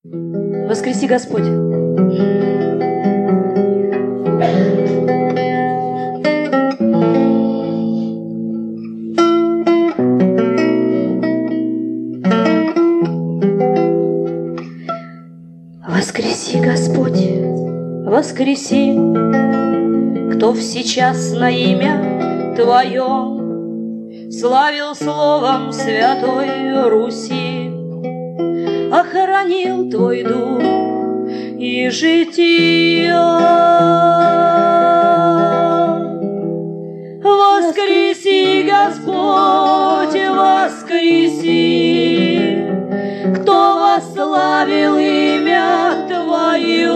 Воскреси, Господь. Воскреси, Господь, воскреси, кто сейчас на имя Твое славил словом Святой Руси, охранил Твой дух и житие. Воскреси, Господь, воскреси, кто восславил имя Твое.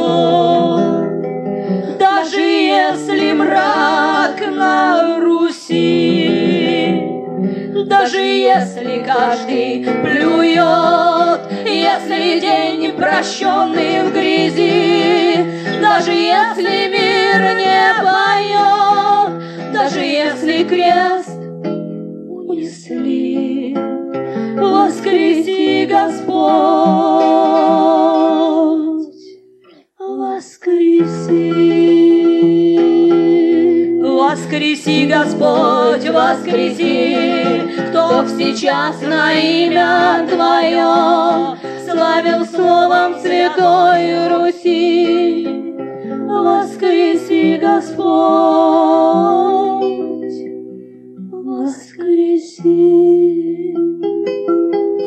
Даже если мрак на Руси, даже если каждый плюет, если день прощенный в грязи, даже если мир не поет, даже если крест унесли, воскреси, Господь, воскреси. Воскреси, Господь, воскреси, кто сейчас на имя Твое славил словом Святой Руси. Воскреси, Господь.